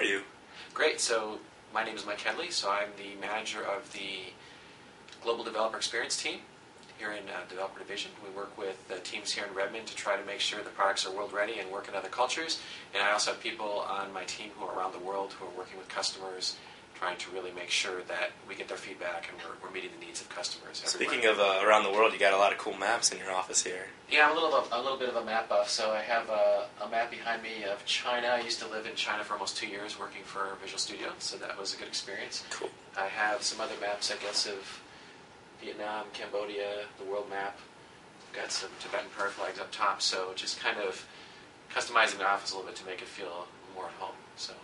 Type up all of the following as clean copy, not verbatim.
are you? Great. So my name is Mike Headley. So I'm the manager of the Global Developer Experience team here in Developer Division. We work with teams here in Redmond to try to make sure the products are world ready and work in other cultures. And I also have people on my team who are around the world who are working with customers, trying to really make sure that we get their feedback and we're meeting the needs of customers everywhere. Speaking of around the world, you got a lot of cool maps in your office here. Yeah, I'm a little bit of a map buff. So I have a map behind me of China. I used to live in China for almost 2 years working for Visual Studio, so that was a good experience. Cool. I have some other maps, I guess, of Vietnam, Cambodia, the world map. Got some Tibetan prayer flags up top, so just kind of customizing the office a little bit to make it feel more at home. So.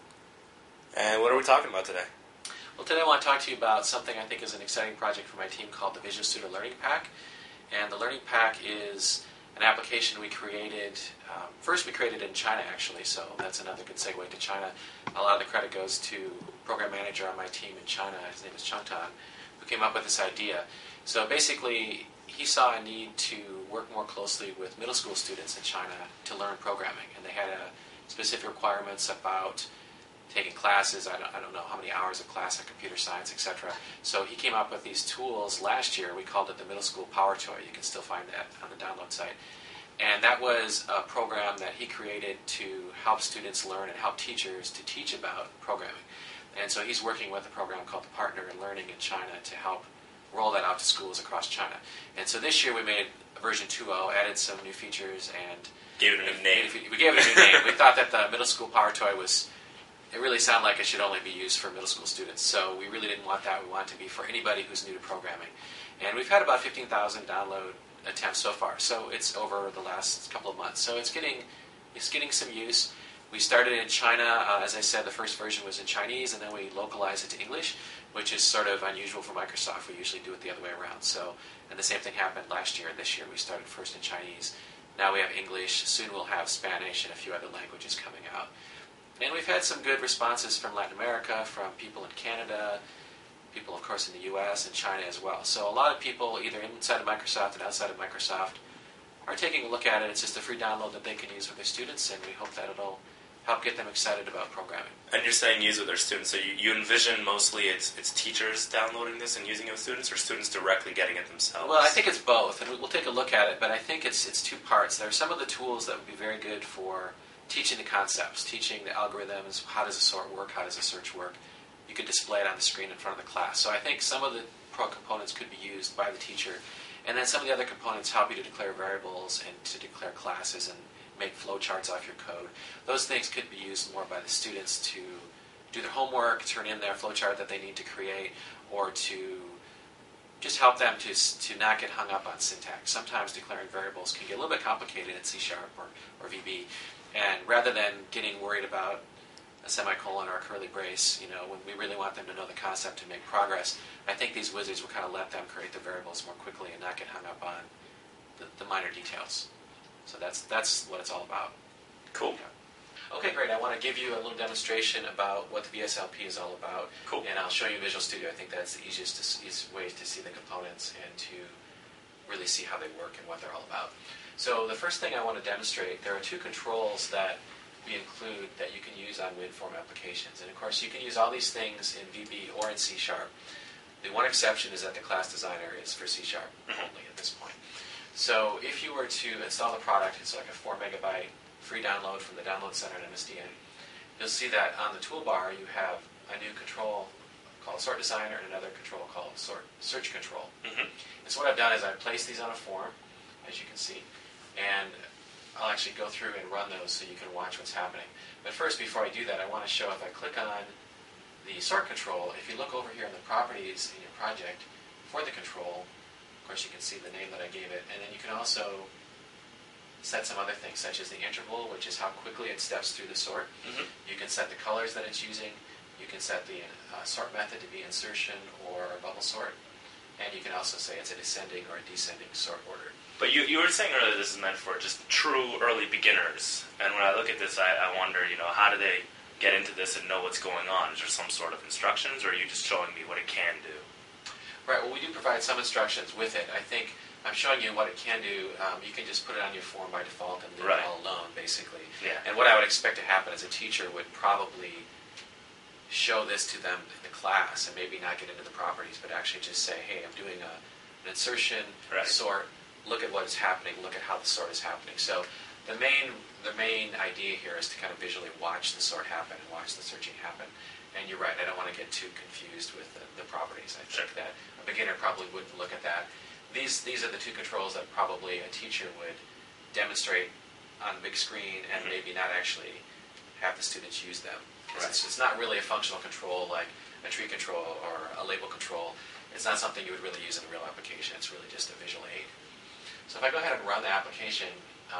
And what are we talking about today? Well, today I want to talk to you about something I think is an exciting project for my team called the Visual Studio Learning Pack. And the Learning Pack is an application we created. First we created in China, actually, so that's another good segue to China. A lot of the credit goes to program manager on my team in China. His name is Changtan, who came up with this idea. So basically, he saw a need to work more closely with middle school students in China to learn programming. And they had specific requirements about taking classes. I don't know how many hours of class on computer science, etc. So he came up with these tools last year. We called it the Middle School Power Toy. You can still find that on the download site. And that was a program that he created to help students learn and help teachers to teach about programming. And so he's working with a program called the Partner in Learning in China to help roll that out to schools across China. And so this year we made version 2.0, added some new features, and gave it a new name. We gave it a new name. We thought that the Middle School Power Toy it really sounded like it should only be used for middle school students. So we really didn't want that. We want it to be for anybody who's new to programming. And we've had about 15,000 download attempts so far. So it's over the last couple of months. So it's getting some use. We started in China. As I said, the first version was in Chinese, and then we localized it to English, which is sort of unusual for Microsoft. We usually do it the other way around. So, and the same thing happened last year. This year we started first in Chinese. Now we have English. Soon we'll have Spanish and a few other languages coming out. And we've had some good responses from Latin America, from people in Canada, people, of course, in the U.S. and China as well. So a lot of people, either inside of Microsoft and outside of Microsoft, are taking a look at it. It's just a free download that they can use with their students, and we hope that it'll help get them excited about programming. And you're saying use with their students, so you envision mostly it's teachers downloading this and using it with students, or students directly getting it themselves? Well, I think it's both, and we'll take a look at it, but I think it's two parts. There are some of the tools that would be very good for teaching the concepts, teaching the algorithms, how does a sort work, how does a search work. You could display it on the screen in front of the class. So I think some of the components could be used by the teacher, and then some of the other components help you to declare variables and to declare classes and make flowcharts off your code. Those things could be used more by the students to do their homework, turn in their flowchart that they need to create, or to just help them to not get hung up on syntax. Sometimes declaring variables can get a little bit complicated in C# or VB. And rather than getting worried about a semicolon or a curly brace, when we really want them to know the concept and make progress, I think these wizards will kind of let them create the variables more quickly and not get hung up on the minor details. So that's what it's all about. Cool. Yeah. Okay, great. I want to give you a little demonstration about what the VSLP is all about. Cool. And I'll show you Visual Studio. I think that's the easiest way to see the components and to really see how they work and what they're all about. So the first thing I want to demonstrate, there are two controls that we include that you can use on WinForm applications. And of course, you can use all these things in VB or in C#. The one exception is that the class designer is for C# only at this point. So if you were to install the product, it's like a 4 megabyte free download from the Download Center at MSDN. You'll see that on the toolbar you have a new control called Sort Designer and another control called Search Control. And so what I've done is I've placed these on a form, as you can see, and I'll actually go through and run those so you can watch what's happening. But first, before I do that, I want to show if I click on the sort control, if you look over here in the properties in your project for the control, of course you can see the name that I gave it, and then you can also set some other things, such as the interval, which is how quickly it steps through the sort. You can set the colors that it's using. You can set the sort method to be insertion or bubble sort. And you can also say it's a descending or a descending sort order. But you were saying earlier this is meant for just true early beginners. And when I look at this, I wonder, how do they get into this and know what's going on? Is there some sort of instructions, or are you just showing me what it can do? Right, well, we do provide some instructions with it. I think I'm showing you what it can do. You can just put it on your form by default and leave it all alone, basically. Yeah. And what I would expect to happen is a teacher would probably show this to them in the class and maybe not get into the properties, but actually just say, hey, I'm doing an insertion, sort, look at what is happening, look at how the sort is happening. So the main idea here is to kind of visually watch the sort happen and watch the searching happen. And you're right, I don't want to get too confused with the properties. I think that a beginner probably wouldn't look at that. These are the two controls that probably a teacher would demonstrate on the big screen and maybe not actually have the students use them. It's not really a functional control like a tree control or a label control. It's not something you would really use in a real application. It's really just a visual aid. So if I go ahead and run the application,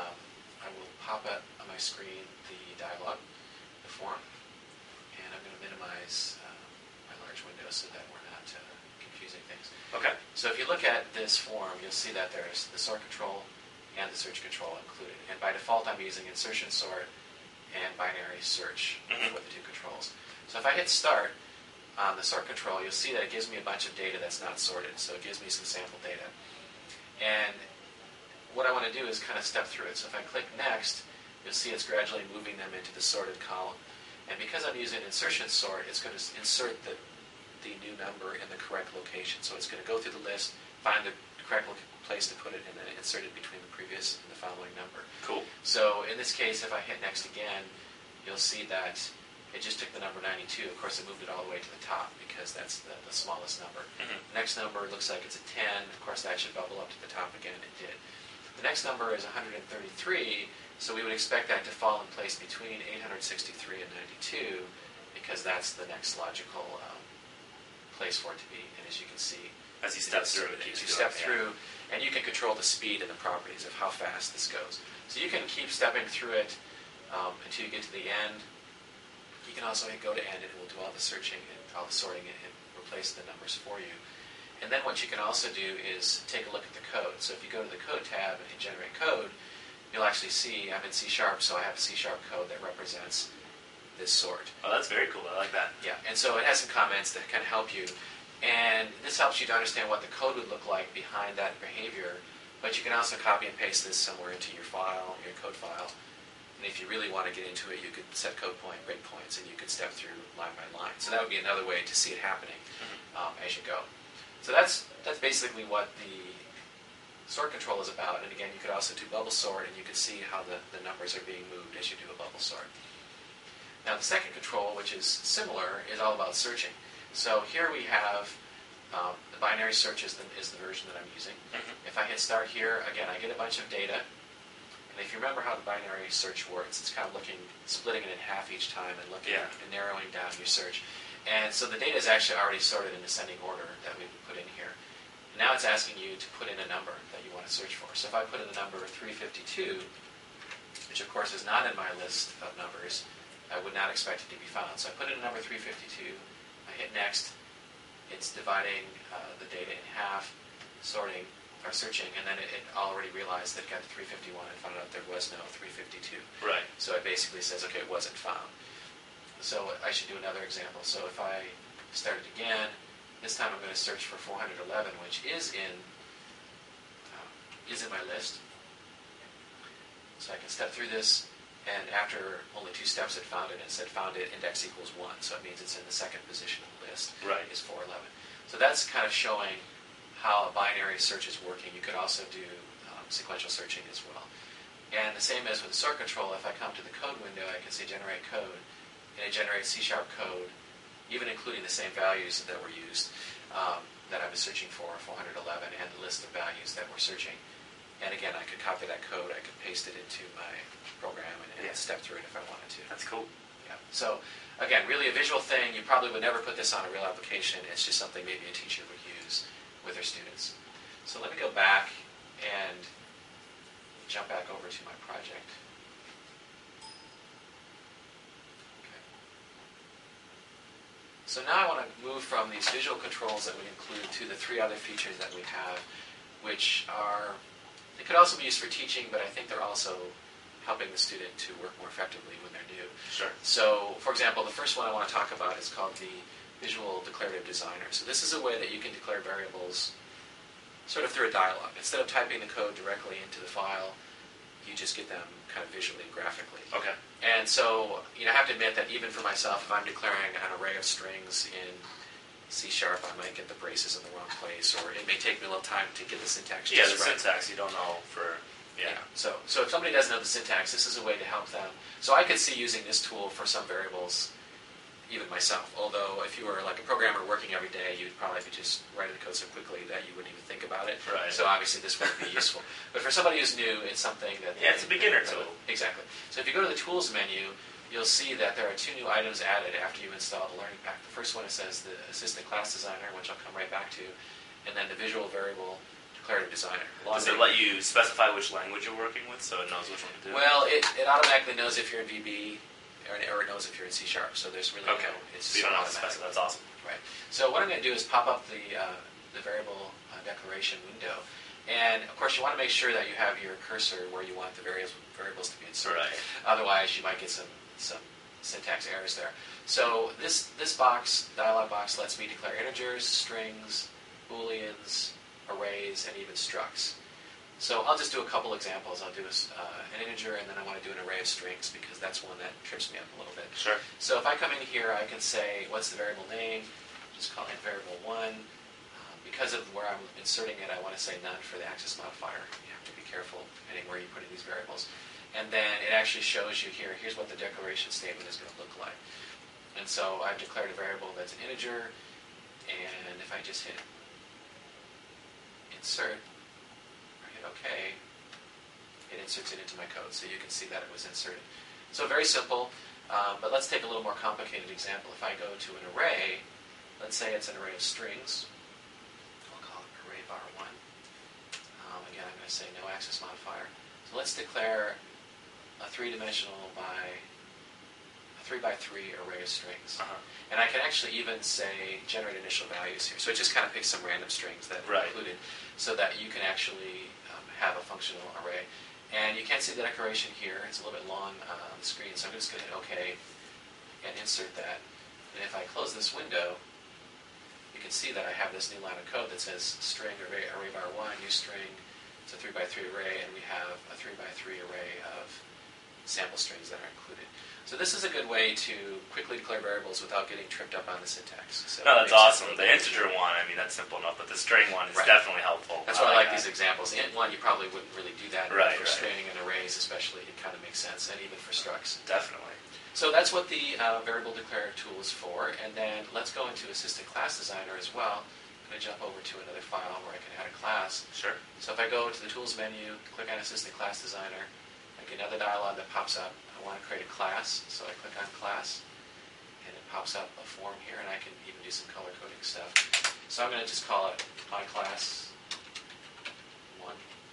I will pop up on my screen the dialog, the form, and I'm going to minimize my large window so that we're not confusing things. Okay. So if you look at this form, you'll see that there's the sort control and the search control included. And by default, I'm using insertion sort and binary search for the two controls. So if I hit start on the sort control, you'll see that it gives me a bunch of data that's not sorted. So it gives me some sample data. And what I want to do is kind of step through it. So if I click next, you'll see it's gradually moving them into the sorted column. And because I'm using insertion sort, it's going to insert the new number in the correct location. So it's going to go through the list, find the correct place to put it, and then insert it between the previous and the following number. Cool. So in this case, if I hit next again, you'll see that it just took the number 92. Of course, it moved it all the way to the top because that's the smallest number. Next number looks like it's a 10. Of course, that should bubble up to the top again, and it did. The next number is 133, so we would expect that to fall in place between 863 and 92 because that's the next logical place for it to be. And as you can see, as you step through, you step through, and you can control the speed and the properties of how fast this goes. So you can keep stepping through it until you get to the end. You can also hit go to end, and it will do all the searching and all the sorting and replace the numbers for you. And then what you can also do is take a look at the code. So if you go to the code tab and generate code, you'll actually see I'm in C#, so I have a C# code that represents this sort. Oh, that's very cool. I like that. Yeah, and so it has some comments that kind of help you. And this helps you to understand what the code would look like behind that behavior. But you can also copy and paste this somewhere into your file, your code file. And if you really want to get into it, you could set code point, breakpoints, and you could step through line by line. So that would be another way to see it happening as you go. So that's basically what the sort control is about. And again, you could also do bubble sort, and you can see how the numbers are being moved as you do a bubble sort. Now the second control, which is similar, is all about searching. So here we have the binary search is the version that I'm using. If I hit start here, again, I get a bunch of data. And if you remember how the binary search works, it's kind of splitting it in half each time and looking and narrowing down your search. And so the data is actually already sorted in ascending order that we put in here. Now it's asking you to put in a number that you want to search for. So if I put in the number 352, which of course is not in my list of numbers, I would not expect it to be found. So I put in number 352, I hit next, it's dividing the data in half, sorting, or searching, and then it already realized that it got to 351 and found out there was no 352. Right. So it basically says, okay, it wasn't found. So I should do another example. So if I start it again, this time I'm going to search for 411, which is in my list. So I can step through this, and after only 2 steps it found it, and it said found it, index equals 1. So it means it's in the second position of the list, is 411. So that's kind of showing how a binary search is working. You could also do sequential searching as well. And the same as with the sort control, if I come to the code window, I can say generate code, and it generates C# code, even including the same values that were used that I was searching for, 411, and the list of values that we're searching. And again, I could copy that code, I could paste it into my program and step through it if I wanted to. That's cool. Yeah. So again, really a visual thing. You probably would never put this on a real application. It's just something maybe a teacher would use with their students. So let me go back and jump back over to my project. Okay. So now I want to move from these visual controls that we include to the 3 other features that we have, which are, they could also be used for teaching, but I think they're also helping the student to work more effectively when they're new. Sure. So, for example, the first one I want to talk about is called the Visual Declarative Designer. So this is a way that you can declare variables sort of through a dialog. Instead of typing the code directly into the file, You just get them kind of visually and graphically. Okay. And so, I have to admit that even for myself, if I'm declaring an array of strings in C#, I might get the braces in the wrong place, or it may take me a little time to get the syntax Yeah, just the right. syntax you don't know for. Yeah. So if somebody doesn't know the syntax, this is a way to help them. So I could see using this tool for some variables, even myself. Although if you were like a programmer working every day, you'd probably be just writing the code so quickly that you wouldn't even think about it. Right. So obviously this wouldn't be useful. But for somebody who's new, it's something that... Yeah, it's a beginner tool. Exactly. So if you go to the Tools menu, you'll see that there are 2 new items added after you install the Learning Pack. The first one, it says the Assistant Class Designer, which I'll come right back to, and then the Visual Variable Declarative Designer. Does it let you specify which language you're working with so it knows which one to do? Well, it automatically knows if you're in VB, or it knows if you're in C#. So there's really okay. It's so you don't have to automatic. specify. That's awesome. Right. So what I'm going to do is pop up the variable declaration window. And of course, you want to make sure that you have your cursor where you want the variables to be inserted. Right. Otherwise, you might get some syntax errors there. So this dialog box lets me declare integers, strings, booleans, arrays, and even structs. So I'll just do a couple examples. I'll do an integer, and then I want to do an array of strings because that's one that trips me up a little bit. Sure. So if I come in here, I can say, what's the variable name? Just call it variable 1. Because of where I'm inserting it, I want to say none for the access modifier. You have to be careful depending where you put in these variables. And then it actually shows you here, here's what the declaration statement is going to look like. And so I've declared a variable that's an integer, and if I just hit insert, or hit OK, it inserts it into my code. So you can see that it was inserted. So very simple, but let's take a little more complicated example. If I go to an array, let's say it's an array of strings. I'll call it array bar1. Again, I'm going to say no access modifier. So let's declare a 3-dimensional by a 3x3 array of strings. And I can actually even say generate initial values here. So it just kind of picks some random strings that are included so that you can actually have a functional array. And you can't see the declaration here. It's a little bit long on the screen, so I'm just going to hit OK and insert that. And if I close this window, you can see that I have this new line of code that says string array bar1, new string. It's a 3x3 array, and we have a 3x3 array of sample strings that are included. So this is a good way to quickly declare variables without getting tripped up on the syntax. So no, that's awesome. The integer one, I mean, that's simple enough, but the string one is definitely helpful. That's why I like these examples. The int one, you probably wouldn't really do that. Right, for string and arrays especially, it kind of makes sense, and even for structs. Definitely. So that's what the variable declarative tool is for. And then let's go into Assistant Class Designer as well. I'm going to jump over to another file where I can add a class. Sure. So if I go to the Tools menu, click on Assistant Class Designer, I get another dialog that pops up. I want to create a class, so I click on Class, and it pops up a form here, and I can even do some color coding stuff. So I'm going to just call it My Class 1.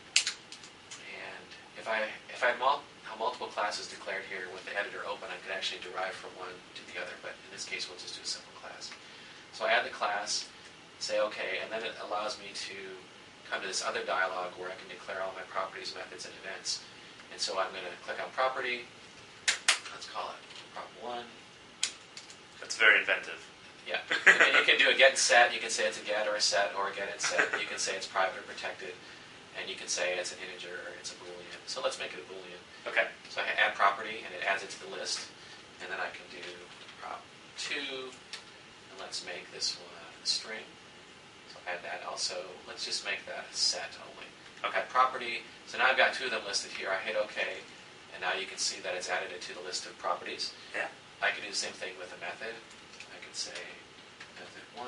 And if I have multiple classes declared here with the editor open, I can actually derive from one to the other, but in this case we'll just do a simple class. So I add the class, say OK, and then it allows me to come to this other dialog where I can declare all my properties, methods, and events. And so I'm going to click on Property. Let's call it Prop1. That's very inventive. Yeah. And then you can do a get and set. You can say it's a get or a set or a get and set. You can say it's private or protected. And you can say it's an integer or it's a boolean. So let's make it a boolean. Okay. So I add property, and it adds it to the list. And then I can do prop2. And let's make this one a string. So add that also. Let's just make that a set only. Okay, property. So now I've got 2 of them listed here. I hit OK. And now you can see that it's added it to the list of properties. Yeah. I can do the same thing with a method. I can say method1.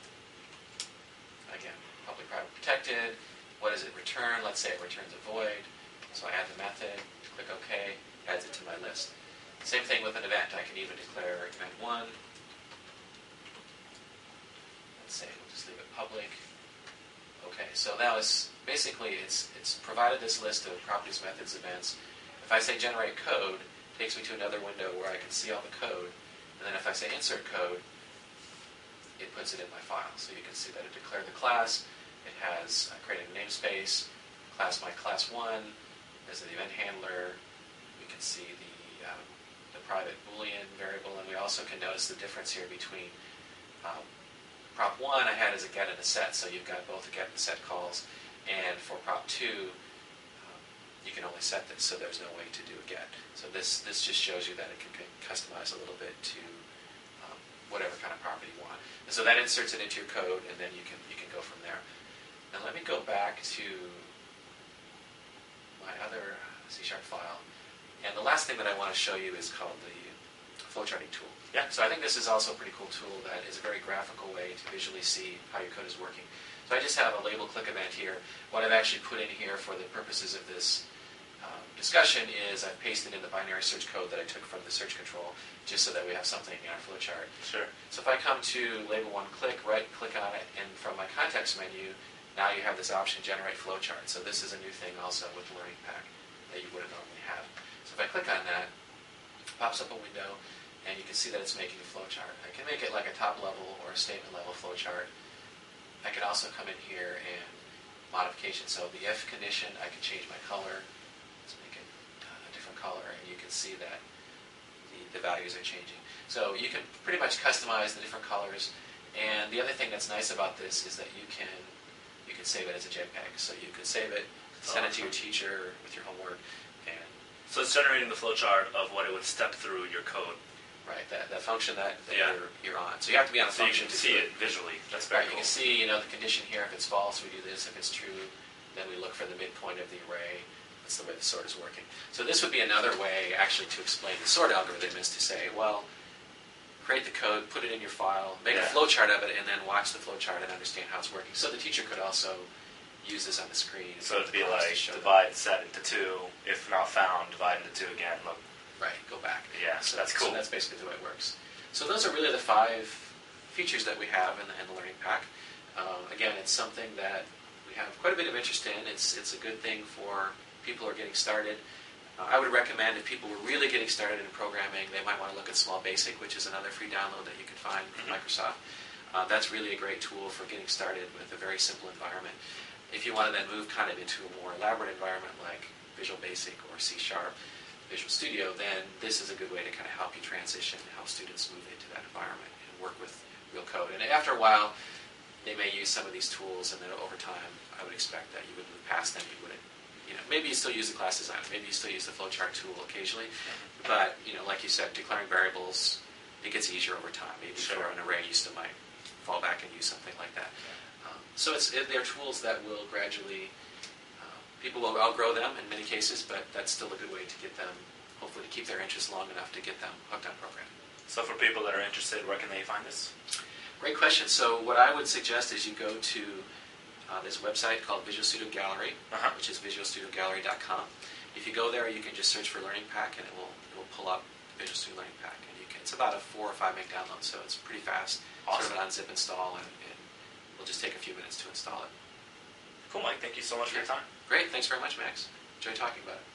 Again, public, private, protected. What does it return? Let's say it returns a void. So I add the method, click OK, adds it to my list. Same thing with an event. I can even declare event1. Let's say we'll just leave it public. Okay, so now it's provided this list of properties, methods, events. If I say generate code, it takes me to another window where I can see all the code. And then if I say insert code, it puts it in my file. So you can see that it declared the class. It has created a namespace, class my class 1. There's an event handler. We can see the private Boolean variable, and we also can notice the difference here between prop 1 I had as a get and a set, so you've got both a get and set calls. And for prop 2, you can only set this, so there's no way to do a get. So this just shows you that it can customize a little bit to whatever kind of property you want. And so that inserts it into your code, and then you can go from there. And let me go back to my other C# file. And the last thing that I want to show you is called the flowcharting tool. Yeah. So I think this is also a pretty cool tool that is a very graphical way to visually see how your code is working. So I just have a label click event here. What I've actually put in here for the purposes of this discussion is I've pasted in the binary search code that I took from the search control, just so that we have something in our flowchart. Sure. So if I come to label one click, right-click on it, and from my context menu, now you have this option, generate flowchart. So this is a new thing also with Learning Pack that you wouldn't normally have. So if I click on that, it pops up a window, and you can see that it's making a flowchart. I can make it like a top level or a statement level flowchart. I can also come in here and modification. So the if condition, I can change my color. Let's make it a different color, and you can see that the values are changing. So you can pretty much customize the different colors. And the other thing that's nice about this is that you can save it as a JPEG. So you can save it, send it to your teacher with your homework, and so it's generating the flowchart of what it would step through your code. right, that function that Yeah. you're on. So you have to be on a So you function can to see do it visually. That's Right, very you cool. can see, the condition here. If it's false, we do this. If it's true, then we look for the midpoint of the array. That's the way the sort is working. So this would be another way, actually, to explain the sort algorithm, is to say, well, create the code, put it in your file, make a Yeah. flowchart of it, and then watch the flowchart and understand how it's working. So the teacher could also use this on the screen. So it'd be to like show them. divide set into 2. If not found, divide into 2 again. Look. Right, go back. Yeah, so that's cool. So that's basically the way it works. So those are really the 5 features that we have in the Learning Pack. Again, it's something that we have quite a bit of interest in. It's a good thing for people who are getting started. I would recommend if people were really getting started in programming, they might want to look at Small Basic, which is another free download that you can find from Microsoft. That's really a great tool for getting started with a very simple environment. If you want to then move kind of into a more elaborate environment like Visual Basic or C#, Visual Studio, then this is a good way to kind of help you transition, help students move into that environment and work with real code. And after a while, they may use some of these tools, and then over time, I would expect that you would move past them. You wouldn't, maybe you still use the class designer, maybe you still use the flowchart tool occasionally, but like you said, declaring variables, it gets easier over time. Maybe Sure. for an array, you still might fall back and use something like that. So they're tools that will gradually, people will outgrow them in many cases, but that's still a good way to get them, hopefully to keep their interest long enough to get them hooked on programming. So for people that are interested, where can they find this? Great question. So what I would suggest is you go to this website called Visual Studio Gallery, which is visualstudiogallery.com. If you go there, you can just search for Learning Pack, and it will pull up Visual Studio Learning Pack. And it's about a 4 or 5 meg download, so it's pretty fast. Awesome. Sort of an unzip install, and it'll just take a few minutes to install it. Cool, Mike. Thank you so much for your time. Great. Thanks very much, Max. Enjoy talking about it.